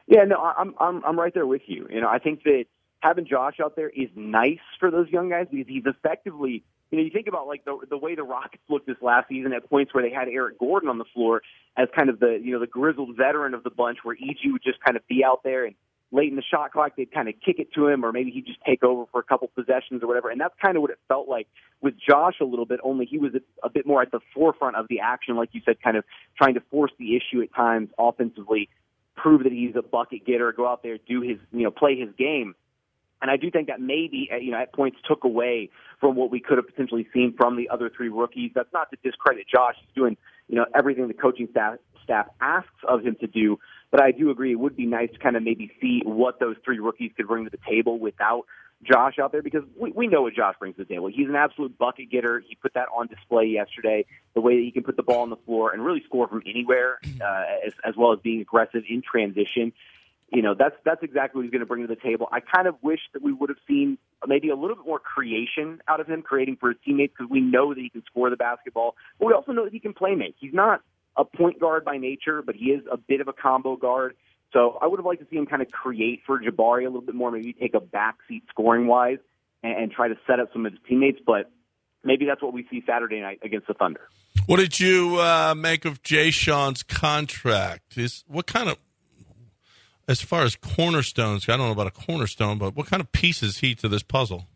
Speaker 6: Yeah, no, I'm I'm I'm right there with you. You know, I think that having Josh out there is nice for those young guys because he's effectively, you know, you think about like the the way the Rockets looked this last season at points where they had Eric Gordon on the floor as kind of the, you know, the grizzled veteran of the bunch, where E G would just kind of be out there and late in the shot clock they'd kind of kick it to him, or maybe he'd just take over for a couple possessions or whatever. And that's kind of what it felt like with Josh a little bit, only he was a, a bit more at the forefront of the action, like you said, kind of trying to force the issue at times offensively, prove that he's a bucket getter, go out there, do his, you know, play his game. And I do think that maybe, you know, at points took away from what we could have potentially seen from the other three rookies. That's not to discredit Josh. He's doing, you know, everything the coaching staff, staff asks of him to do. But I do agree it would be nice to kind of maybe see what those three rookies could bring to the table without Josh out there, because we, we know what Josh brings to the table. He's an absolute bucket getter. He put that on display yesterday, the way that he can put the ball on the floor and really score from anywhere, uh, as, as well as being aggressive in transition. You know, that's that's exactly what he's going to bring to the table. I kind of wish that we would have seen maybe a little bit more creation out of him, creating for his teammates, because we know that he can score the basketball, but we also know that he can play make. He's not a point guard by nature, but he is a bit of a combo guard. So I would have liked to see him kind of create for Jabari a little bit more, maybe take a backseat scoring-wise and, and try to set up some of his teammates, but maybe that's what we see Saturday night against the Thunder.
Speaker 2: What did you uh, make of Jay Sean's contract? Is what kind of, as far as cornerstones, I don't know about a cornerstone, but what kind of piece is he to this puzzle?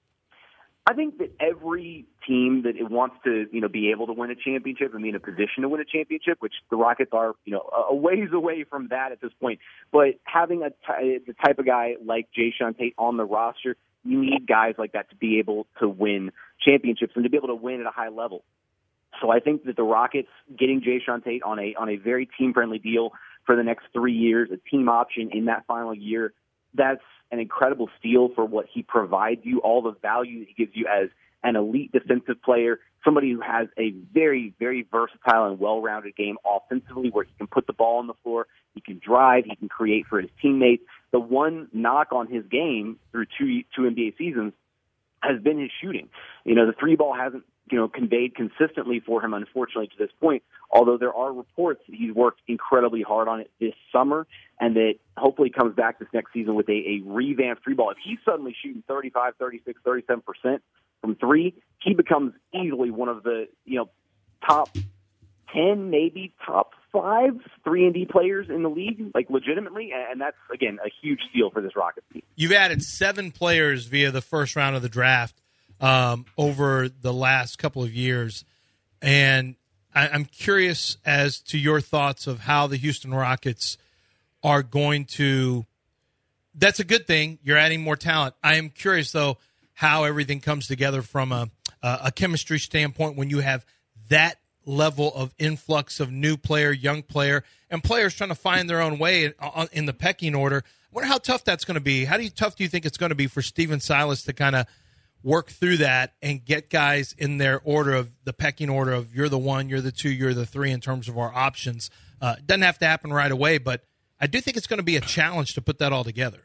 Speaker 6: I think that every team that it wants to, you know, be able to win a championship and be in a position to win a championship, which the Rockets are, you know, a ways away from that at this point. But having a t- the type of guy like Jay Sean Tate on the roster, you need guys like that to be able to win championships and to be able to win at a high level. So I think that the Rockets getting Jay Sean Tate on a on a very team-friendly deal for the next three years, a team option in that final year, that's an incredible steal for what he provides you, all the value that he gives you as an elite defensive player, somebody who has a very, very versatile and well-rounded game offensively where he can put the ball on the floor, he can drive, he can create for his teammates. The one knock on his game through two, two N B A seasons has been his shooting. You know, the three ball hasn't, you know, conveyed consistently for him, unfortunately, to this point, although there are reports that he's worked incredibly hard on it this summer and that hopefully comes back this next season with a, a revamped three ball. If he's suddenly shooting thirty-five, thirty-six, thirty-seven percent from three, he becomes easily one of the, you know, top ten, maybe top five three and D players in the league, like legitimately, and that's, again, a huge steal for this Rockets team.
Speaker 3: You've added seven players via the first round of the draft um, over the last couple of years, and I, I'm curious as to your thoughts of how the Houston Rockets are going to – that's a good thing. You're adding more talent. I am curious, though, how everything comes together from a, a chemistry standpoint when you have that level of influx of new player, young player, and players trying to find their own way in, in the pecking order. I wonder how tough that's going to be. How do you, tough do you think it's going to be for Stephen Silas to kind of work through that and get guys in their order of the pecking order of you're the one, you're the two, you're the three in terms of our options? Uh, it doesn't have to happen right away, but I do think it's going to be a challenge to put that all together.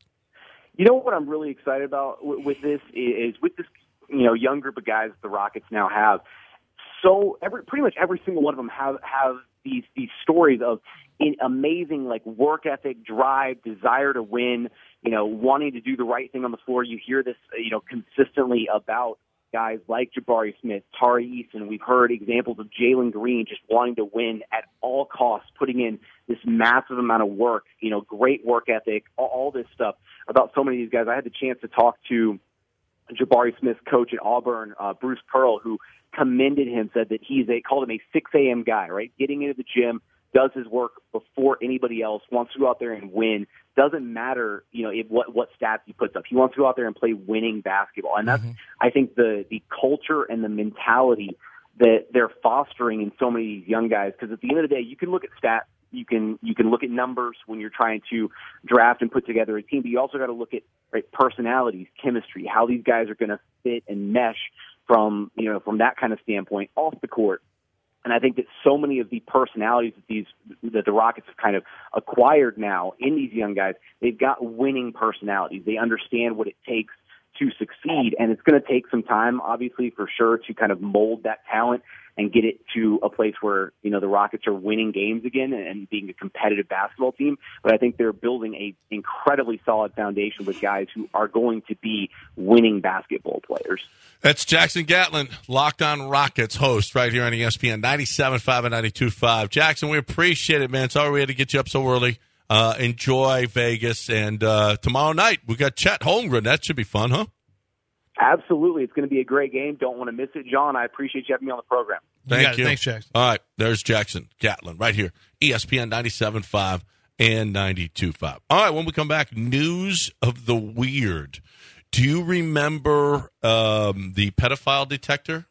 Speaker 6: You know what I'm really excited about with, with this is with this, you know, young group of guys the Rockets now have. So every pretty much every single one of them have have these these stories of in amazing like work ethic, drive, desire to win. You know, wanting to do the right thing on the floor. You hear this, you know, consistently about guys like Jabari Smith, Tari Eason. We've heard examples of Jalen Green just wanting to win at all costs, putting in this massive amount of work. You know, great work ethic, all, all this stuff about so many of these guys. I had the chance to talk to Jabari Smith's coach at Auburn, uh, Bruce Pearl, who commended him, said that he's a, called him a six a.m. guy, right? Getting into the gym, does his work before anybody else, wants to go out there and win. Doesn't matter, you know, if, what, what stats he puts up. He wants to go out there and play winning basketball. And that's, mm-hmm. I think, the, the culture and the mentality that they're fostering in so many of these young guys. Because at the end of the day, you can look at stats, you can you can look at numbers when you're trying to draft and put together a team, but you also got to look at, right, personalities, chemistry, how these guys are going to fit and mesh from, you know, from that kind of standpoint off the court. And I think that so many of the personalities that these that the Rockets have kind of acquired now in these young guys, they've got winning personalities. They understand what it takes to succeed. And it's going to take some time, obviously, for sure, to kind of mold that talent and get it to a place where, you know, the Rockets are winning games again and being a competitive basketball team. But I think they're building a incredibly solid foundation with guys who are going to be winning basketball players.
Speaker 2: That's Jackson Gatlin, Locked On Rockets host right here on E S P N ninety-seven point five and ninety-two point five. Jackson, we appreciate it, man. Sorry we had to get you up so early. Uh, enjoy Vegas. And uh, tomorrow night, we got Chet Holmgren. That should be fun, huh?
Speaker 6: Absolutely. It's going to be a great game. Don't want to miss it, John. I appreciate you having me on the program.
Speaker 2: Thank you.
Speaker 3: Thanks, Jackson.
Speaker 2: All right, there's Jackson Gatlin right here, E S P N ninety-seven point five and ninety-two point five. All right, when we come back, news of the weird. Do you remember um, the pedophile detector?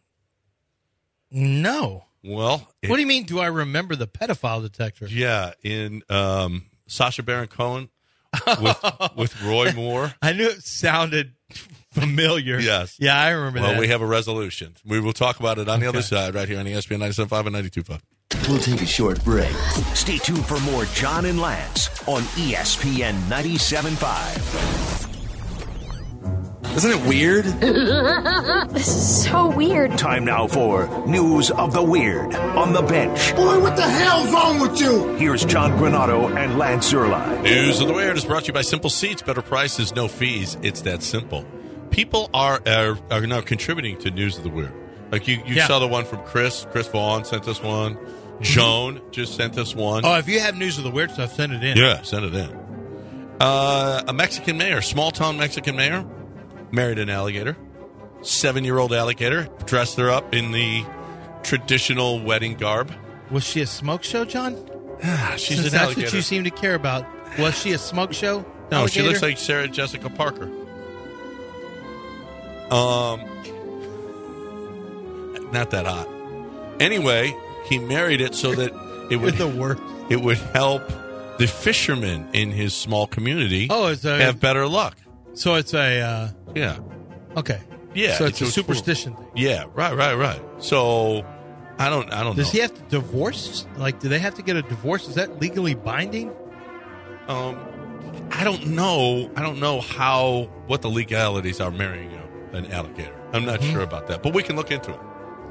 Speaker 3: No.
Speaker 2: Well, it,
Speaker 3: what do you mean, do I remember the pedophile detector?
Speaker 2: Yeah, in um, Sacha Baron Cohen with, with Roy Moore.
Speaker 3: I knew it sounded familiar.
Speaker 2: Yes.
Speaker 3: Yeah, I remember
Speaker 2: well,
Speaker 3: that.
Speaker 2: Well, we have a resolution. We will talk about it on the
Speaker 3: Okay.
Speaker 2: other side right here on E S P N ninety-seven point five and ninety-two point five.
Speaker 1: We'll take a short break. Stay tuned for more John and Lance on E S P N ninety-seven point five.
Speaker 7: Isn't it weird?
Speaker 8: This is so weird.
Speaker 1: Time now for News of the Weird on the Bench.
Speaker 7: Boy, what the hell's wrong with you?
Speaker 1: Here's John Granato and Lance Zerline.
Speaker 2: News of the Weird is brought to you by Simple Seats. Better prices, no fees. It's that simple. People are are, are now contributing to News of the Weird. Like you, you
Speaker 3: Yeah.
Speaker 2: saw the one from Chris. Chris Vaughn sent us one. Joan just sent us one.
Speaker 3: Oh, if you have news of the weird stuff, send it in.
Speaker 2: Yeah, send it in. Uh, a Mexican mayor, small town Mexican mayor, married an alligator. Seven-year-old alligator, dressed her up in the traditional wedding garb.
Speaker 3: Was she a smoke show, John?
Speaker 2: Ah, she's
Speaker 3: Since
Speaker 2: an
Speaker 3: that's
Speaker 2: alligator.
Speaker 3: what you seem to care about. Was she a smoke show?
Speaker 2: No, she
Speaker 3: alligator?
Speaker 2: looks like Sarah Jessica Parker. Um, not that hot. Anyway, he married it so that it would
Speaker 3: the worst.
Speaker 2: it would help the fishermen in his small community
Speaker 3: Oh, it's a
Speaker 2: have better luck.
Speaker 3: so it's a uh,
Speaker 2: Yeah,
Speaker 3: okay.
Speaker 2: yeah.
Speaker 3: So it's, a
Speaker 2: cool.
Speaker 3: superstition thing.
Speaker 2: Yeah, right, right, right. So I don't, I don't
Speaker 3: Does
Speaker 2: know.
Speaker 3: he have to divorce? Like, do they have to get a divorce? Is that legally binding?
Speaker 2: um, I don't know. I don't know how what the legalities are marrying a, an alligator. I'm not
Speaker 3: Mm-hmm.
Speaker 2: sure about that, but we can look into it.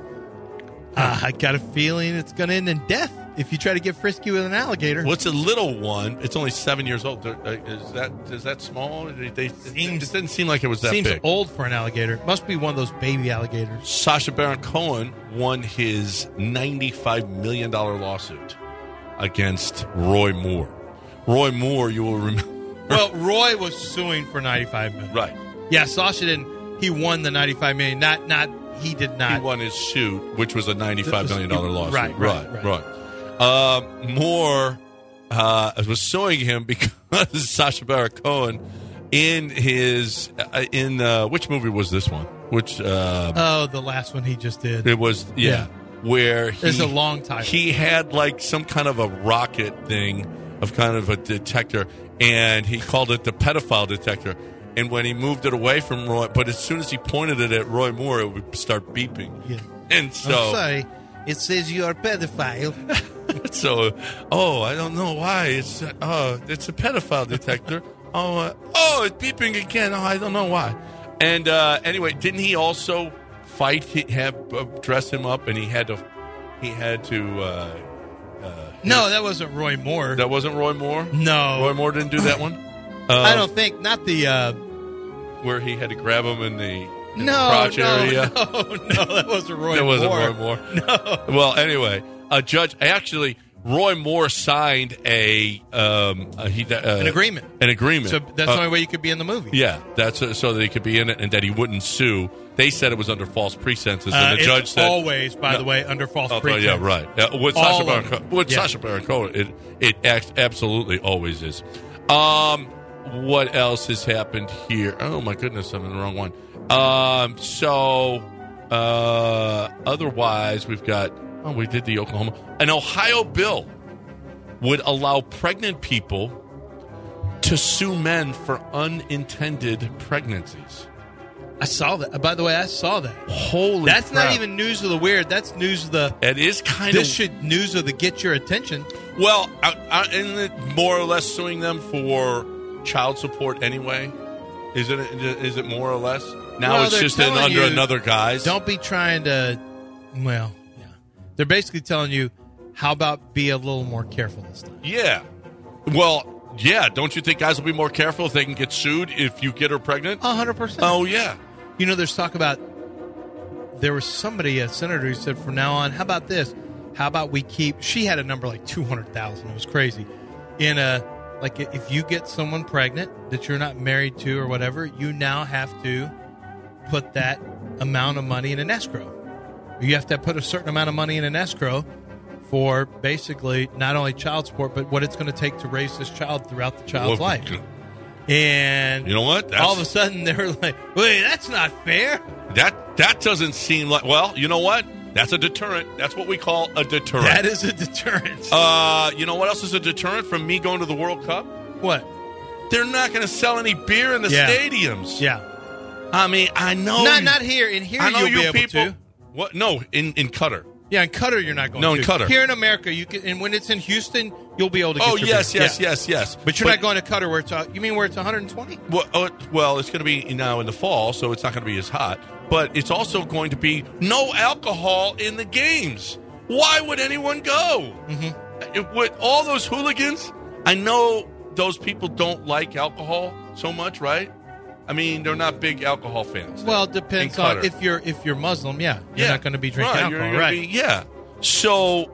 Speaker 3: Uh, I got a feeling it's going to end in death if you try to get frisky with an alligator.
Speaker 2: What's a little one? It's only seven years old. Uh, Is that is that small? They, they,
Speaker 3: Seems-
Speaker 2: it didn't seem like it was that
Speaker 3: Seems
Speaker 2: big.
Speaker 3: old for an alligator. Must be one of those baby alligators.
Speaker 2: Sacha Baron Cohen won his ninety-five million dollars lawsuit against Roy Moore. Roy Moore, you will remember.
Speaker 3: Well, Roy was suing for ninety-five million dollars.
Speaker 2: Right.
Speaker 3: Yeah, Sasha didn't. He won the ninety-five million dollars. Not, not. He did not.
Speaker 2: He won his suit, which was a ninety-five million dollars lawsuit.
Speaker 3: Right, right,
Speaker 2: right.
Speaker 3: right.
Speaker 2: right. Uh, Moore uh, was suing him because Sacha Baron Cohen, in his uh, in uh, which movie was this one? Which uh,
Speaker 3: Oh, the last one he just did.
Speaker 2: it was, yeah,
Speaker 3: Yeah.
Speaker 2: where he,
Speaker 3: There's a long title.
Speaker 2: He had like some kind of a rocket thing of kind of a detector, and he called it the pedophile detector. And when he moved it away from Roy, but as soon as he pointed it at Roy Moore, it would start beeping.
Speaker 3: Yeah.
Speaker 2: And so,
Speaker 3: I'm sorry. It says you're a pedophile.
Speaker 2: so, oh, I don't know why. It's uh, oh, it's a pedophile detector. oh, uh, oh, it's beeping again. Oh, I don't know why. And uh, anyway, didn't he also fight? He have uh, dress him up, and he had to. He had to. Uh, uh,
Speaker 3: No, that wasn't Roy Moore.
Speaker 2: that wasn't Roy Moore.
Speaker 3: no.
Speaker 2: Roy Moore didn't do that one. Uh,
Speaker 3: I don't think. Not the. Uh,
Speaker 2: where he had to grab him in the, in
Speaker 3: no,
Speaker 2: the crotch
Speaker 3: no,
Speaker 2: area.
Speaker 3: no, no, that wasn't Roy
Speaker 2: That
Speaker 3: Moore.
Speaker 2: wasn't Roy Moore.
Speaker 3: No.
Speaker 2: Well, anyway, a judge actually Roy Moore signed a um a, he, uh,
Speaker 3: An agreement.
Speaker 2: An agreement.
Speaker 3: So that's
Speaker 2: Uh,
Speaker 3: the only way you could be in the movie.
Speaker 2: Yeah, that's uh, so that he could be in it and that he wouldn't sue. They said it was under false pretenses,
Speaker 3: Uh,
Speaker 2: and the
Speaker 3: it's
Speaker 2: judge said
Speaker 3: always, by
Speaker 2: No.
Speaker 3: the way, under false
Speaker 2: Oh,
Speaker 3: pretense.
Speaker 2: yeah, right. Uh, with
Speaker 3: All
Speaker 2: Sacha
Speaker 3: of
Speaker 2: Baron
Speaker 3: them.
Speaker 2: Cohen, with
Speaker 3: Yeah.
Speaker 2: Sacha Baron Cohen, it it act- absolutely always is. Um, what else has happened here? Oh my goodness, I'm in the wrong one. Um, so uh, otherwise, we've got. Oh, we did the Oklahoma. An Ohio bill would allow pregnant people to sue men for unintended pregnancies.
Speaker 3: I saw that. By the way, I saw that.
Speaker 2: Holy
Speaker 3: That's
Speaker 2: crap.
Speaker 3: not even news of the weird. That's news of the.
Speaker 2: It is kind
Speaker 3: This
Speaker 2: of
Speaker 3: should news of the get your attention.
Speaker 2: well, I, I, isn't it more or less suing them for child support anyway? Is it? Is it more or less? Now
Speaker 3: Well,
Speaker 2: it's
Speaker 3: they're
Speaker 2: just in
Speaker 3: telling
Speaker 2: under
Speaker 3: you,
Speaker 2: another guy's.
Speaker 3: Don't be trying to. Well, yeah, they're basically telling you, how about be a little more careful this time?
Speaker 2: Yeah. Well, yeah. Don't you think guys will be more careful if they can get sued if you get her pregnant?
Speaker 3: A hundred percent.
Speaker 2: Oh yeah.
Speaker 3: You know, there's talk about. There was somebody, a senator, who said, from now on, how about this? How about we keep? She had a number like two hundred thousand. It was crazy. In a like, if you get someone pregnant that you're not married to or whatever, you now have to put that amount of money in an escrow. You have to put a certain amount of money in an escrow for basically not only child support, but what it's going to take to raise this child throughout the child's
Speaker 2: Well,
Speaker 3: life. And
Speaker 2: you know what? That's,
Speaker 3: all of a sudden they were like, wait, that's not fair.
Speaker 2: That that doesn't seem like. Well, you know what? That's a deterrent. That's what we call a deterrent.
Speaker 3: That is a deterrent.
Speaker 2: Uh, you know what else is a deterrent from me going to the World Cup?
Speaker 3: What?
Speaker 2: They're not going to sell any beer in the
Speaker 3: Yeah.
Speaker 2: stadiums.
Speaker 3: Yeah.
Speaker 2: I mean, I know.
Speaker 3: Not
Speaker 2: you-
Speaker 3: not here. In here
Speaker 2: I know
Speaker 3: you'll
Speaker 2: you
Speaker 3: be able
Speaker 2: people.
Speaker 3: to.
Speaker 2: What? No, in in Qatar.
Speaker 3: Yeah, in Qatar you're not going
Speaker 2: No,
Speaker 3: to.
Speaker 2: in Qatar.
Speaker 3: Here in America, you can, and when it's in Houston, you'll be able to get
Speaker 2: Oh
Speaker 3: your
Speaker 2: yes,
Speaker 3: beer.
Speaker 2: yes,
Speaker 3: Yeah.
Speaker 2: yes, yes.
Speaker 3: But you're not going to Qatar where it's, uh, you mean where it's one hundred twenty?
Speaker 2: Well, uh, well, it's going to be now in the fall, so it's not going to be as hot. But it's also going to be no alcohol in the games. Why would anyone go? Mm-hmm. With all those hooligans, I know those people don't like alcohol so much, right? I mean, they're not big alcohol fans.
Speaker 3: Well, it depends
Speaker 2: in
Speaker 3: on
Speaker 2: Qatar.
Speaker 3: if you're if you're Muslim, yeah. You're
Speaker 2: Yeah.
Speaker 3: not going to be drinking
Speaker 2: Right,
Speaker 3: alcohol,
Speaker 2: you're gonna
Speaker 3: right?
Speaker 2: be- yeah. So,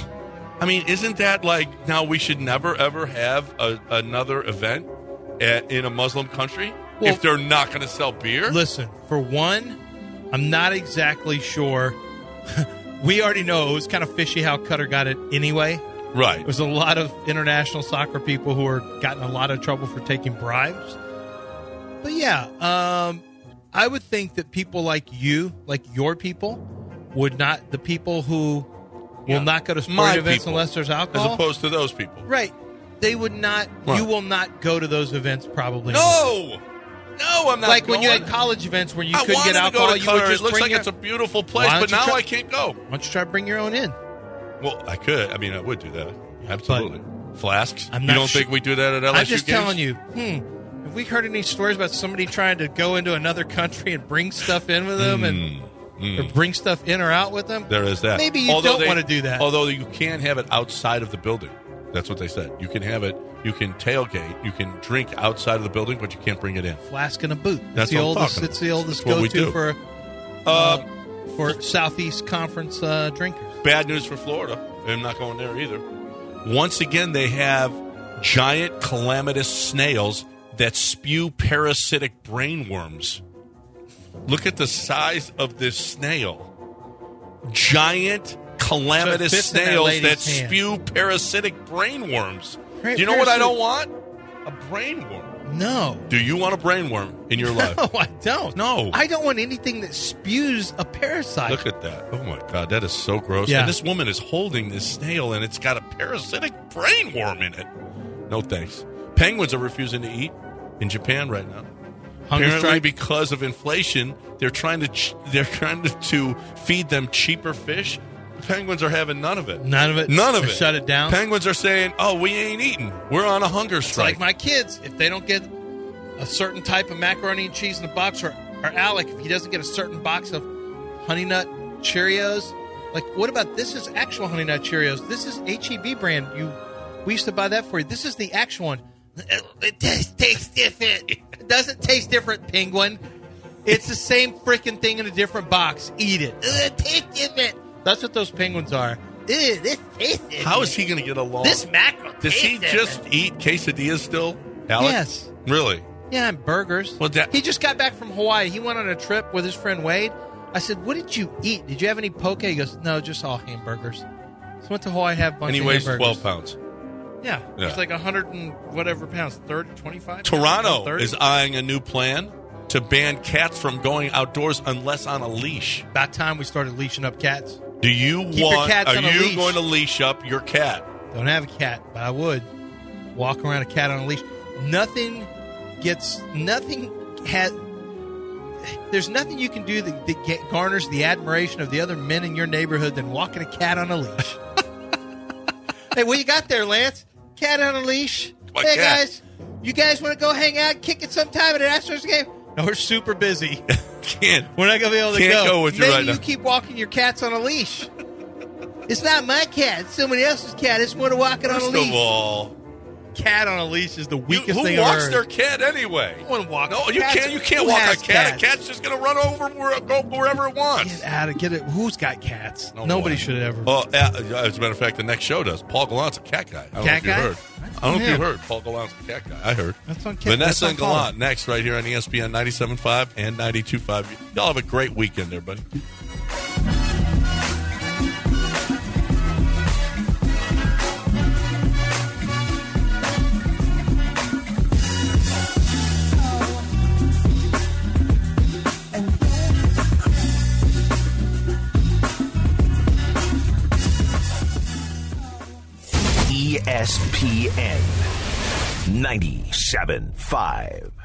Speaker 2: I mean, isn't that like now we should never ever have a, another event at, in a Muslim country
Speaker 3: Well,
Speaker 2: if they're not going to sell beer?
Speaker 3: Listen, for one, I'm not exactly sure. We already know it was kind of fishy how Qatar got it anyway.
Speaker 2: Right.
Speaker 3: There's a lot of international soccer people who are gotten a lot of trouble for taking bribes. But yeah, um, I would think that people like you, like your people, would not, the people who will
Speaker 2: Yeah.
Speaker 3: not go to
Speaker 2: My
Speaker 3: sporting events
Speaker 2: people,
Speaker 3: unless there's
Speaker 2: as
Speaker 3: alcohol.
Speaker 2: opposed to those people.
Speaker 3: Right. They would not,
Speaker 2: Right.
Speaker 3: you will not go to those events probably.
Speaker 2: No, no, I'm not.
Speaker 3: Like when you
Speaker 2: going.
Speaker 3: had college events where you
Speaker 2: I
Speaker 3: couldn't
Speaker 2: wanted
Speaker 3: get
Speaker 2: to
Speaker 3: alcohol,
Speaker 2: go to
Speaker 3: you would
Speaker 2: Qatar.
Speaker 3: just
Speaker 2: It looks
Speaker 3: bring
Speaker 2: like
Speaker 3: your,
Speaker 2: it's a beautiful place,
Speaker 3: Why don't
Speaker 2: but
Speaker 3: you
Speaker 2: now
Speaker 3: try-
Speaker 2: I can't go.
Speaker 3: Why don't you try to bring your own in?
Speaker 2: Well, I could. I mean, I would do that. Absolutely. Flasks.
Speaker 3: I'm
Speaker 2: you
Speaker 3: not
Speaker 2: don't
Speaker 3: su-
Speaker 2: think we do that at L S U
Speaker 3: I'm just
Speaker 2: games?
Speaker 3: telling you, hmm, have we heard any stories about somebody trying to go into another country and bring stuff in with them and or bring stuff in or out with them?
Speaker 2: There is that.
Speaker 3: Maybe you
Speaker 2: Although
Speaker 3: don't
Speaker 2: they-
Speaker 3: want to do that.
Speaker 2: Although you can have it outside of the building. That's what they said. You can have it. You can tailgate. You can drink outside of the building, but you can't bring it in.
Speaker 3: Flask and a boot.
Speaker 2: That's
Speaker 3: the
Speaker 2: what I'm
Speaker 3: oldest.
Speaker 2: talking
Speaker 3: It's the oldest
Speaker 2: That's what we
Speaker 3: go-to
Speaker 2: do.
Speaker 3: for uh, for Southeast Conference uh, drinkers.
Speaker 2: Bad news for Florida. I'm not going there either. Once again, they have giant calamitous snails that spew parasitic brainworms. Look at the size of this snail. Giant calamitous
Speaker 3: So it fits in that
Speaker 2: snails
Speaker 3: lady's
Speaker 2: that
Speaker 3: hand.
Speaker 2: spew parasitic brainworms.
Speaker 3: Pra-
Speaker 2: Do you know what I
Speaker 3: parasitic-
Speaker 2: don't want? A brainworm.
Speaker 3: No.
Speaker 2: Do you want a brainworm in your life?
Speaker 3: No, I don't.
Speaker 2: No.
Speaker 3: I don't want anything that spews a parasite.
Speaker 2: Look at that. Oh, my God. That is so gross.
Speaker 3: Yeah.
Speaker 2: And this woman is holding this snail, and it's got a parasitic brainworm in it. No thanks. Penguins are refusing to eat in Japan right now.
Speaker 3: Hunger
Speaker 2: Apparently,
Speaker 3: strike?
Speaker 2: because of inflation, they're trying to ch- they're trying to, to feed them cheaper fish. The penguins are having none of it.
Speaker 3: None of it?
Speaker 2: None of
Speaker 3: They
Speaker 2: it.
Speaker 3: shut it down?
Speaker 2: Penguins are saying, "Oh, we ain't eating. We're on a hunger
Speaker 3: It's
Speaker 2: strike."
Speaker 3: like my kids. If they don't get a certain type of macaroni and cheese in the box, or, or Alec, if he doesn't get a certain box of Honey Nut Cheerios, like, what about this is actual Honey Nut Cheerios? This is H E B brand. You, we used to buy that for you. This is the actual one. It tastes, tastes different. It doesn't taste different, Penguin. It's the same freaking thing in a different box. Eat it. It tastes different. That's what those penguins are. Ew, this tastes different.
Speaker 2: How is he going to get along?
Speaker 3: This mackerel
Speaker 2: Does he
Speaker 3: tastes
Speaker 2: just
Speaker 3: different.
Speaker 2: eat quesadillas still, Alex?
Speaker 3: Yes.
Speaker 2: Really?
Speaker 3: Yeah, and burgers.
Speaker 2: Well, that-
Speaker 3: he just got back from Hawaii. He went on a trip with his friend Wade. I said, "What did you eat? Did you have any poke?" He goes, "No, just all hamburgers." So went to Hawaii, have a bunch
Speaker 2: And he
Speaker 3: of
Speaker 2: weighs
Speaker 3: hamburgers.
Speaker 2: twelve pounds.
Speaker 3: Yeah,
Speaker 2: Yeah.
Speaker 3: he's like a hundred and whatever pounds, thirty, twenty-five.
Speaker 2: Toronto
Speaker 3: thirty.
Speaker 2: is eyeing a new plan to ban cats from going outdoors unless on a leash.
Speaker 3: About time we started leashing up cats.
Speaker 2: Do you
Speaker 3: Keep your
Speaker 2: want?
Speaker 3: cats
Speaker 2: Are
Speaker 3: on a
Speaker 2: you
Speaker 3: leash.
Speaker 2: going to leash up your cat?
Speaker 3: Don't have a cat, but I would walk around a cat on a leash. Nothing gets nothing has. There's nothing you can do that, that get, garners the admiration of the other men in your neighborhood than walking a cat on a leash. Hey, what you got there, Lance? Cat on a leash.
Speaker 2: My
Speaker 3: hey
Speaker 2: cat.
Speaker 3: guys, You guys want to go hang out, kick it sometime at an Astros game? No, we're super busy.
Speaker 2: Can't.
Speaker 3: We're not going to be able to
Speaker 2: Can't
Speaker 3: go.
Speaker 2: go with you
Speaker 3: Maybe
Speaker 2: right
Speaker 3: you
Speaker 2: now.
Speaker 3: keep walking your cats on a leash. It's not my cat. It's somebody else's cat. I just want to walk it on a
Speaker 2: First
Speaker 3: leash.
Speaker 2: of all,
Speaker 3: Cat on a leash is the
Speaker 2: you,
Speaker 3: weakest
Speaker 2: who
Speaker 3: thing I've
Speaker 2: walks
Speaker 3: heard.
Speaker 2: their cat anyway?
Speaker 3: No one walks
Speaker 2: No, you
Speaker 3: cats.
Speaker 2: can't. You can't
Speaker 3: Who
Speaker 2: walk
Speaker 3: has
Speaker 2: a cat.
Speaker 3: cats?
Speaker 2: A cat's just going to run over where, go wherever it wants.
Speaker 3: Get out of get it. Who's got cats?
Speaker 2: No
Speaker 3: Nobody
Speaker 2: one.
Speaker 3: should ever.
Speaker 2: Oh, uh, as a matter of fact, the next show does. Paul Gallant's a cat guy. I don't
Speaker 3: Cat
Speaker 2: know if
Speaker 3: guy?
Speaker 2: you heard.
Speaker 3: That's
Speaker 2: I don't know if you
Speaker 3: him.
Speaker 2: heard. Paul Gallant's a cat guy. I heard.
Speaker 3: That's on cat.
Speaker 2: Vanessa
Speaker 3: that's on
Speaker 2: and
Speaker 3: Paul.
Speaker 2: Gallant next right here on E S P N ninety-seven point five and ninety-two point five. Y'all have a great weekend there, buddy.
Speaker 1: E S P N ninety-seven point five.